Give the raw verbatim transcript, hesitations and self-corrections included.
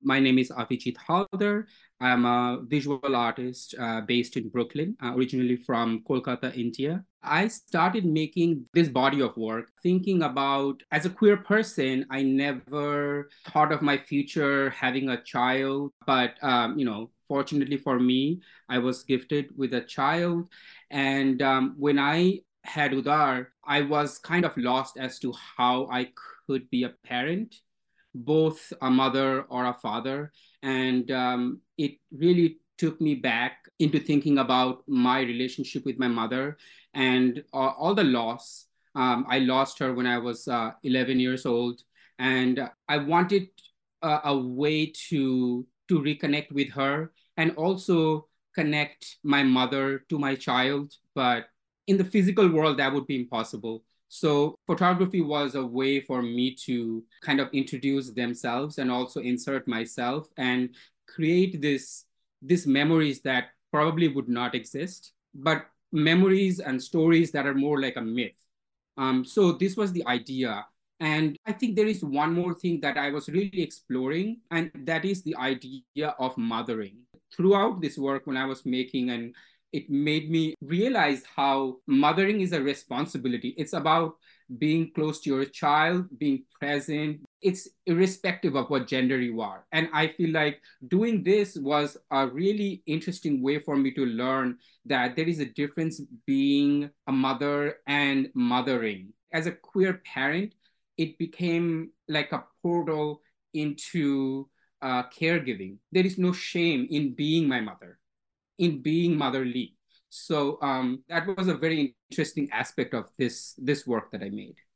My name is Avijit Halder. I'm a visual artist uh, based in Brooklyn, uh, originally from Kolkata, India. I started making this body of work thinking about, as a queer person, I never thought of my future having a child. But, um, you know, fortunately for me, I was gifted with a child. And um, when I had Udar, I was kind of lost as to how I could be a parent, both a mother or a father. And um, it really took me back into thinking about my relationship with my mother and uh, all the loss. Um, I lost her when I was uh, eleven years old, and I wanted a, a way to to reconnect with her and also connect my mother to my child. But in the physical world, that would be impossible. So photography was a way for me to kind of introduce themselves and also insert myself and create this, this memories that probably would not exist, but memories and stories that are more like a myth. Um, so this was the idea. And I think there is one more thing that I was really exploring, and that is the idea of mothering. Throughout this work, when I was making, and it made me realize how mothering is a responsibility. It's about being close to your child, being present. It's irrespective of what gender you are. And I feel like doing this was a really interesting way for me to learn that there is a difference being a mother and mothering. As a queer parent, it became like a portal into uh, caregiving. There is no shame in being my mother, in being motherly. So um, that was a very interesting aspect of this this work that I made.